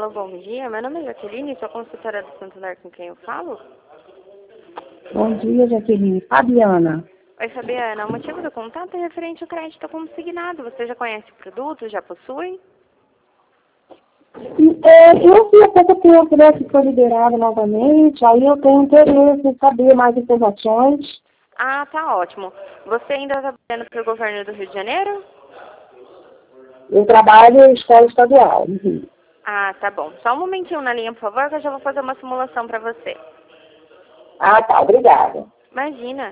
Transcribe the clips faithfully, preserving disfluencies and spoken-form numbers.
Alô, bom dia. Meu nome é Jaqueline, sou consultora do Santander, com quem eu falo? Bom dia, Jaqueline. Fabiana. Oi, Fabiana. O motivo do contato é referente ao crédito consignado. Você já conhece o produto? Já possui? É, eu vi há pouco tempo, né, que foi liberado novamente, aí eu tenho interesse em saber mais informações. Ah, tá ótimo. Você ainda está trabalhando para o governo do Rio de Janeiro? Eu trabalho em escola estadual. Uhum. Ah, tá bom. Só um momentinho na linha, por favor, que eu já vou fazer uma simulação para você. Ah, tá. Obrigada. Imagina.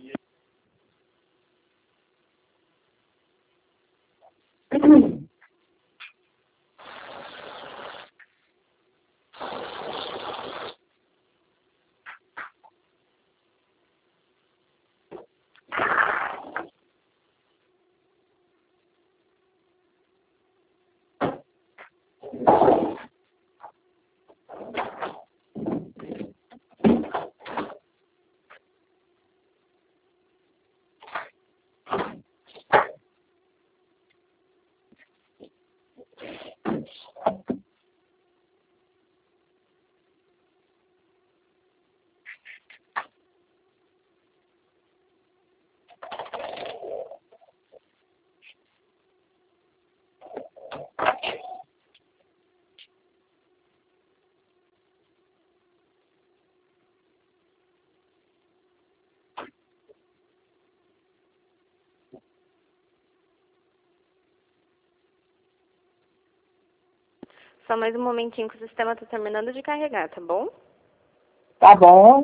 Só mais um momentinho que o sistema está terminando de carregar, tá bom? Tá bom.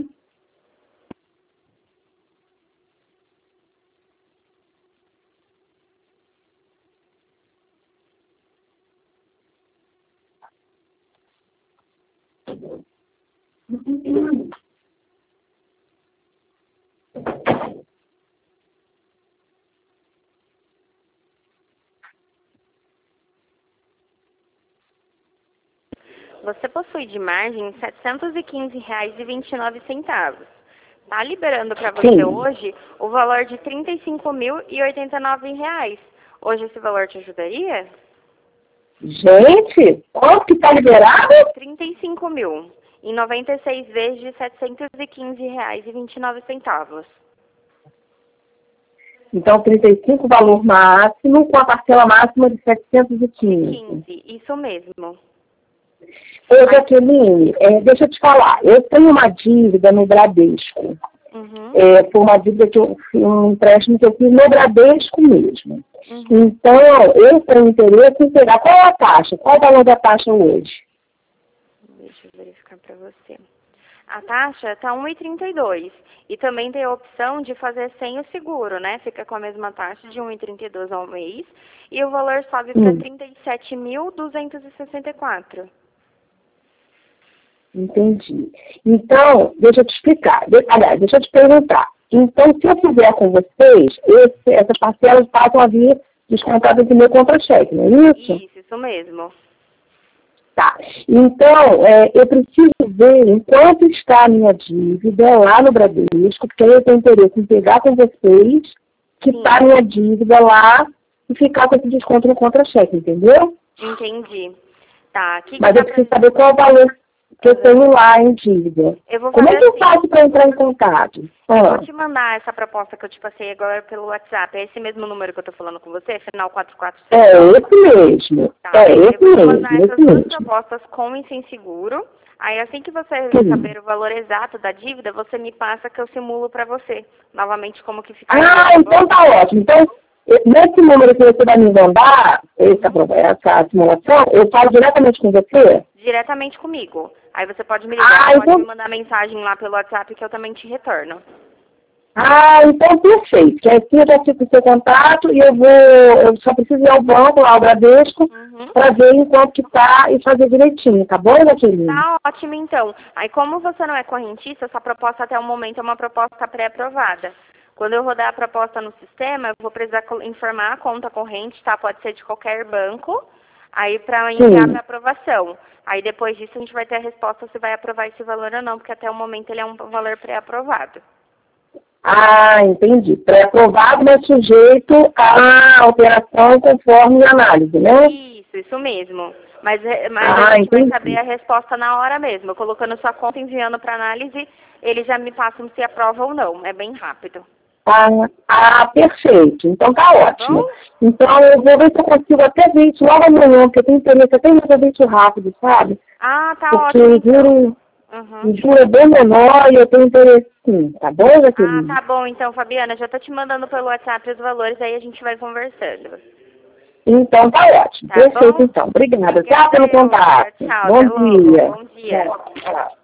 Você possui de margem setecentos e quinze reais e vinte e nove centavos. Tá liberando para você Sim. hoje o valor de trinta e cinco mil e oitenta e nove reais. Hoje esse valor te ajudaria? Gente, quanto que tá liberado? trinta e cinco mil em noventa e seis vezes de setecentos e quinze reais e vinte e nove centavos. Então, trinta e cinco valor máximo, com a parcela máxima de setecentos e quinze. quinze, isso mesmo. Ô, Jaqueline, é, deixa eu te falar. Eu tenho uma dívida no Bradesco. Uhum. É, por uma dívida que eu um empréstimo que eu fiz no Bradesco mesmo. Uhum. Então, eu tenho interesse em pegar. Qual é a taxa? Qual é o valor da taxa hoje? Deixa eu verificar para você. A taxa está um vírgula trinta e dois. E também tem a opção de fazer sem o seguro, né? Fica com a mesma taxa de um vírgula trinta e dois ao mês. E o valor sobe para Hum. trinta e sete mil duzentos e sessenta e quatro. Entendi. Então, deixa eu te explicar. De, aliás, deixa eu te perguntar. Então, se eu fizer com vocês, esse, essas parcelas passam a vir descontadas do meu contra-cheque, não é isso? Isso, isso mesmo. Tá. Então, é, eu preciso ver enquanto está a minha dívida lá no Bradesco, porque aí eu tenho interesse em pegar com vocês que está a minha dívida lá e ficar com esse desconto no contra-cheque, entendeu? Entendi. Tá. Que Mas que eu dá preciso pra... saber qual é o valor que eu tenho lá em dívida. Eu vou Como é fazer que eu assim. faço para entrar em contato? Eu Ah. vou te mandar essa proposta que eu te passei agora pelo WhatsApp. É esse mesmo número que eu tô falando com você? Final quatro quatro seis. É esse mesmo. Tá. É Eu esse vou te mesmo, mandar essas esse duas mesmo. propostas com e sem seguro. Aí assim que você Sim. saber o valor exato da dívida, você me passa que eu simulo para você. Novamente como que ficaria. Ah, então tá ótimo. Então, eu- nesse número que você vai me mandar, essa, pro- essa simulação, eu falo diretamente com você? Diretamente comigo. Aí você pode me ligar, Ah, pode então... me mandar mensagem lá pelo WhatsApp que eu também te retorno. Ah, então perfeito. Que assim eu já fico o seu contato e eu vou, eu só preciso ir ao banco, lá ao Bradesco, Uhum. para ver enquanto que tá e fazer direitinho, tá bom, Jaqueline? Tá ótimo, então. Aí, como você não é correntista, essa proposta até o momento é uma proposta pré-aprovada. Quando eu rodar a proposta no sistema, eu vou precisar co- informar a conta corrente, tá? Pode ser de qualquer banco, aí para enviar Sim. para aprovação. Aí, depois disso, a gente vai ter a resposta se vai aprovar esse valor ou não, porque até o momento ele é um valor pré-aprovado. Ah, entendi. Pré-aprovado, mas sujeito à alteração conforme a análise, né? Isso, isso mesmo. Mas, mas Ah, a gente entendi. vai saber a resposta na hora mesmo. Eu colocando sua conta, enviando para análise, eles já me passam se aprova ou não. É bem rápido. Ah, ah, perfeito. Então tá ótimo. Bom? Então eu vou ver se eu consigo até ver isso logo amanhã, porque eu tenho interesse até em fazer isso rápido, sabe? Ah, tá Porque ótimo, o então. juro, Uhum. o juro é bem menor e eu tenho interesse sim, tá bom, Ah, Jaqueline? tá bom, então, Fabiana. Já tô te mandando pelo WhatsApp os valores, aí a gente vai conversando. Então tá ótimo. Tá Perfeito, bom? então. Obrigada. Tchau Obrigada pelo eu. Tchau, contato. tchau. Bom Até logo. dia. Bom dia. Tchau. Tchau.